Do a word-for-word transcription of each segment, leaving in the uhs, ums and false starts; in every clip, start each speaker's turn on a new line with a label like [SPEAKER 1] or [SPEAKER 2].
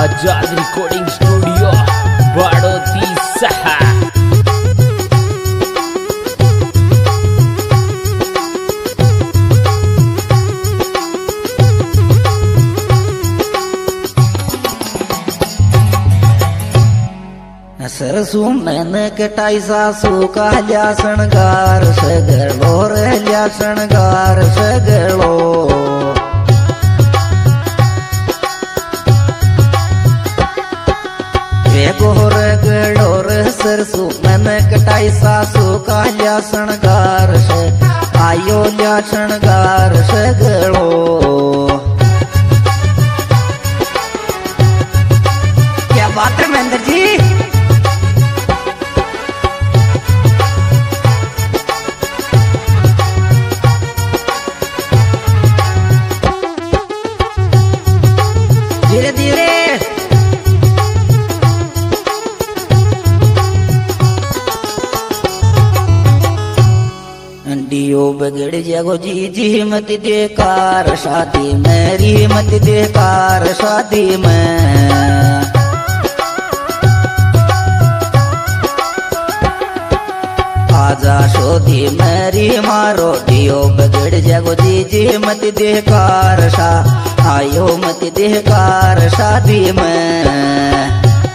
[SPEAKER 1] आजाद recording studio बाड़ोती सहा।
[SPEAKER 2] सरसू मैंने कटाई सासू का लिया शणगार सगड़ो रे लिया शणगार सगड़ो। वे गोर गड़ो रे सरसू मैंने कटाई सासू का लिया शणगार से आयो लिया शणगार सगड़ो। क्या बात है महेंद्र जी। धीरे धीरे डियो बगड़ जागो जी जी मत देकार शादी मेरी मत देकार शादी में। आजा शोधी मेरी मारो डियो बगड़ जागो जी जी मत देकार शा आयो मत देकार शादी में।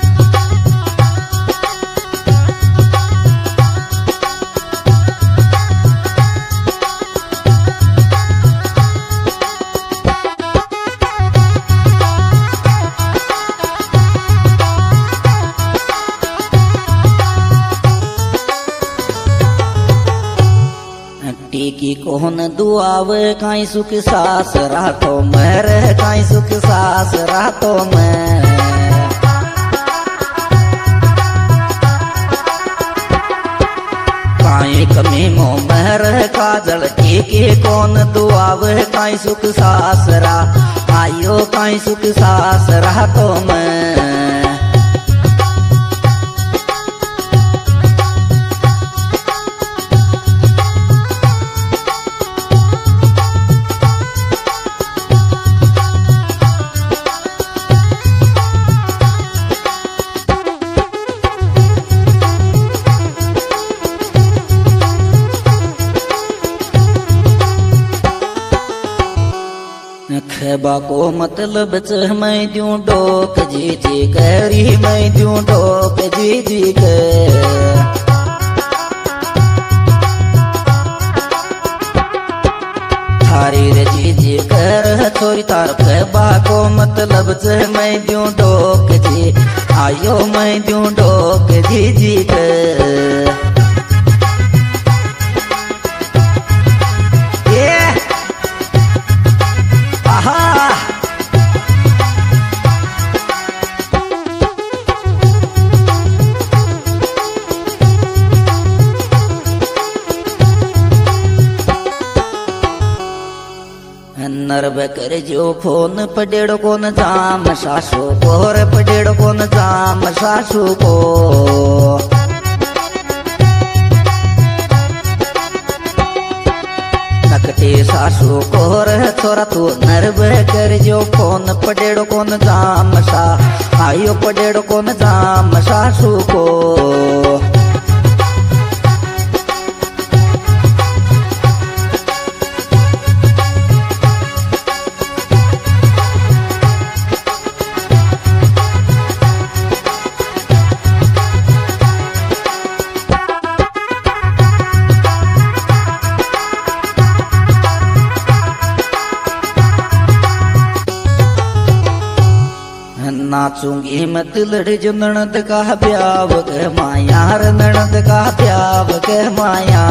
[SPEAKER 2] की कौन दुआवे काई सुख सास रातो मैं रह काई सुख सास रातो मैं। काई कमी मो मैं रह काजल की की कौन दुआवे काई सुख सास रा आयो काई सुख सास रातो मैं। खेबा को मतलब च मैं दूं डोक जी जी करी मैं दूं डोक जी जी के। थारी रे जी जी कर छोरी तार खेबा को मतलब च मैं दूं डोक जी आयो मैं दूं डोक जी जी के। नरब कर जो फोन पडेड़ो कोन जाम सासू को रे पडेड़ो कोन जाम सासू को। नकटे सासू को रे छोरा तू नरब कर जो फोन पडेड़ो कोन जाम सा आयो पडेड़ो कोन जाम सासू को। नाचूंगी मत लड़ जो ननद का ब्याव के माया रे ननद का ब्याव के माया।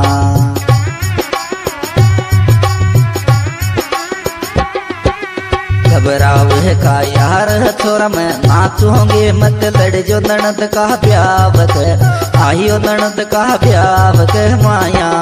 [SPEAKER 2] घबरावे का यार छोरा मैं नाचूंगी मत लड़ जो ननद का ब्याव के आयो ननद का ब्याव के माया।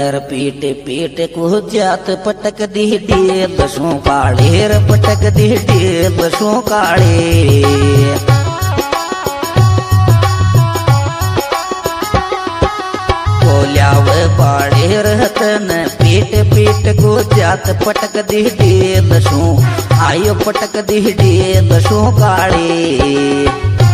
[SPEAKER 2] टेलर पीट पीट को जात पटक दी डेल सो काले र पटक दी डेल सो काले कोल्याव पाड़े रहतन पीट पीट को जात पटक दी डेल सो आयो पटक दी डेल सो काले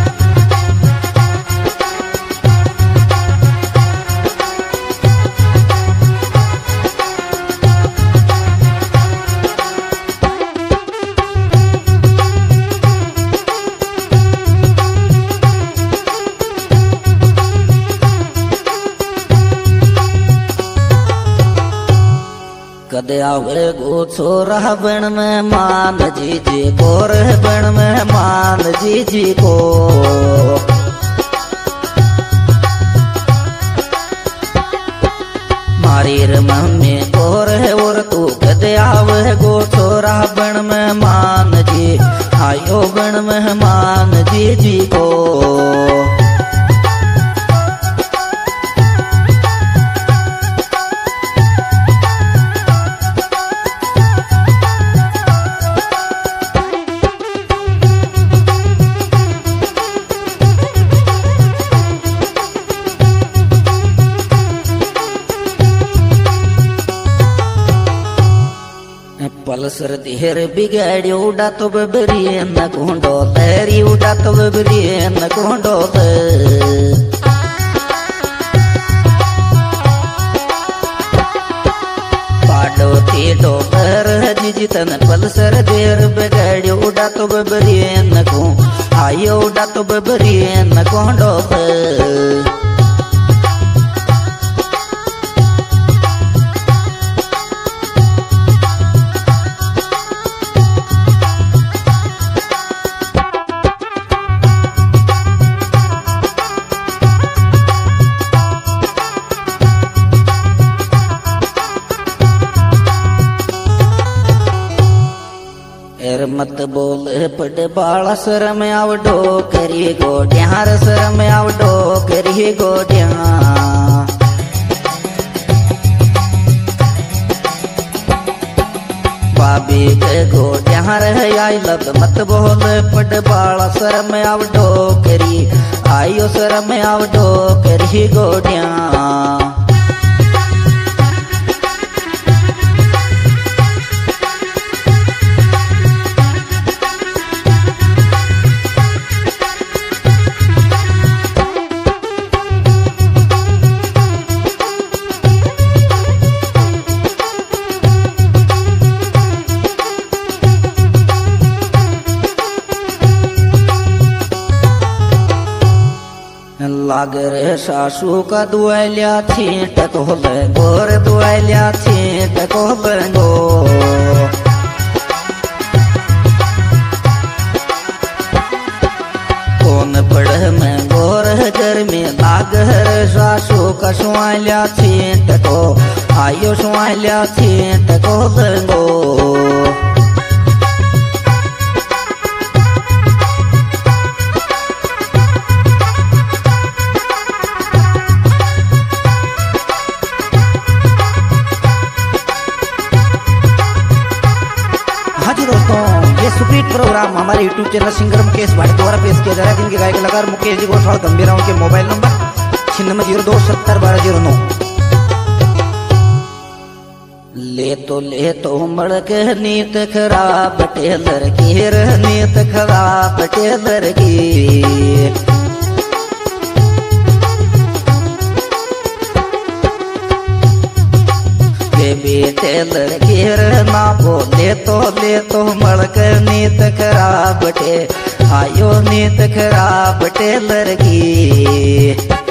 [SPEAKER 2] कदे आवे गो छोरा बन में मान जी जी को रह बन में मान जी जी को मारी रे मम्मी को रह और तू कदे आवे गो छोरा बन में मान जी आयो बन में मान जी जी को पलसर देर बिगाड़ी उड़ा तो बबरी न कोंडो तेरी उड़ा तो बबरी न कोंडो पाडो तीडो पर जितन पलसर देर बिगाड़ी उड़ा तो बबरी न को आयो उड़ा तो बबरी न कोंडो मत बोल पड़ बाला सर में आव डोकरी गोड्यार सर में आव डोकरी गोड्या बाबी के गोड्यार है आई लब मत बोल पड़ बाला सर में आव डोकरी आयो सर में आव डोकरी गोड्या लागर सासू का दुआलिया छींट को गोर दुआलिया छींट को गो कौन पढ़ में गोर गर्मी लागर सासू का सुआलिया छींट को आयो सुआलिया छींट को गो सुपीट प्रोग्राम हमारे YouTube channel singer Mukesh Bhati द्वारा पेश किया जा रहा है जिनके गायक कलाकार मुकेश जी गोठवाल गंभीराओं के मोबाइल नंबर छिन्नवे जीरो दो सत्तर बारह जीरो नौ। ले तो ले तो मड़क नीत खराब टेलर की नीत खराब टेलर की टेलर घेर ना बोले तो ले तो मड़क नीत खराब टे आयो नीत खराब टेलर की